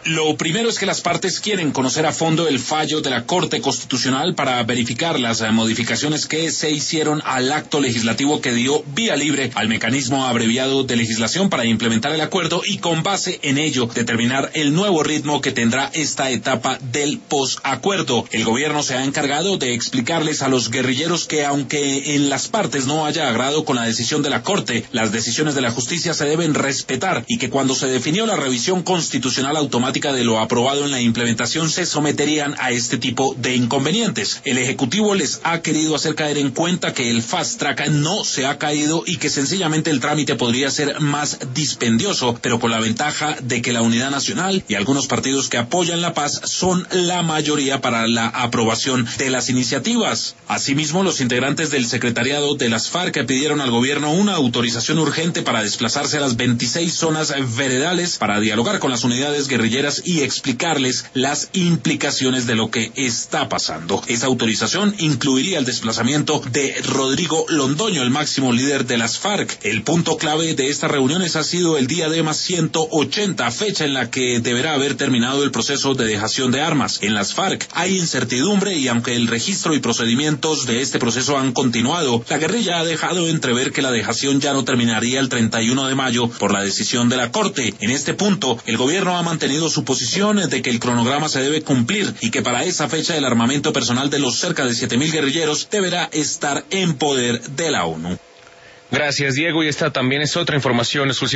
Lo primero es que las partes quieren conocer a fondo el fallo de la Corte Constitucional para verificar las modificaciones que se hicieron al acto legislativo que dio vía libre al mecanismo abreviado de legislación para implementar el acuerdo y con base en ello determinar el nuevo ritmo que tendrá esta etapa del posacuerdo. El gobierno se ha encargado de explicarles a los guerrilleros que aunque en las partes no haya agrado con la decisión de la Corte, las decisiones de la justicia se deben respetar y que cuando se definió la revisión constitucional automática de lo aprobado en la implementación se someterían a este tipo de inconvenientes. El Ejecutivo les ha querido hacer caer en cuenta que el fast track no se ha caído y que sencillamente el trámite podría ser más dispendioso, pero con la ventaja de que la Unidad Nacional y algunos partidos que apoyan la paz son la mayoría para la aprobación de las iniciativas. Asimismo, los integrantes del secretariado de las FARC pidieron al gobierno una autorización urgente para desplazarse a las 26 zonas veredales para dialogar con las unidades guerrilleras y explicarles las implicaciones de lo que está pasando. Esa autorización incluiría el desplazamiento de Rodrigo Londoño, el máximo líder de las FARC. El punto clave de estas reuniones ha sido el día de más 180, fecha en la que deberá haber terminado el proceso de dejación de armas. En las FARC hay incertidumbre y aunque el registro y procedimientos de este proceso han continuado, la guerrilla ha dejado entrever que la dejación ya no terminaría el 31 de mayo por la decisión de la Corte. En este punto, el gobierno ha mantenido su posición de que el cronograma se debe cumplir y que para esa fecha el armamento personal de los cerca de 7.000 guerrilleros deberá estar en poder de la ONU. Gracias, Diego, y esta también es otra información exclusiva.